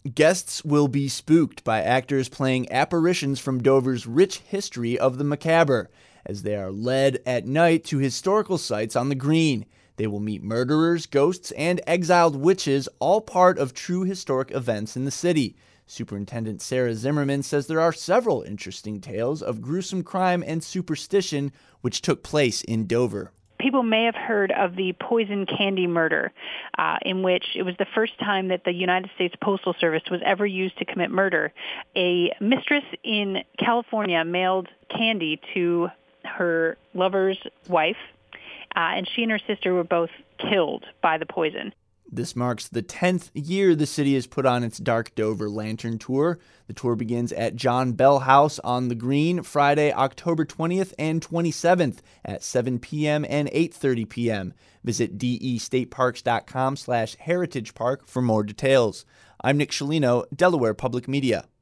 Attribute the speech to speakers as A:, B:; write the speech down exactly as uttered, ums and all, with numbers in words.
A: Guests will be spooked by actors playing apparitions from Dover's rich history of the macabre, as they are led at night to historical sites on the Green. They will meet murderers, ghosts, and exiled witches, all part of true historic events in the city. Superintendent Sarah Zimmerman says there are several interesting tales of gruesome crime and superstition which took place in Dover.
B: People may have heard of the poison candy murder, uh, in which it was the first time that the United States Postal Service was ever used to commit murder. A mistress in California mailed candy to her lover's wife, uh, and she and her sister were both killed by the poison.
A: This marks the tenth year the city has put on its Dark Dover Lantern Tour. The tour begins at John Bell House on the Green Friday, October twentieth and twenty-seventh at seven p.m. and eight thirty p.m. Visit destateparks.com slash heritage park for more details. I'm Nick Scialino, Delaware Public Media.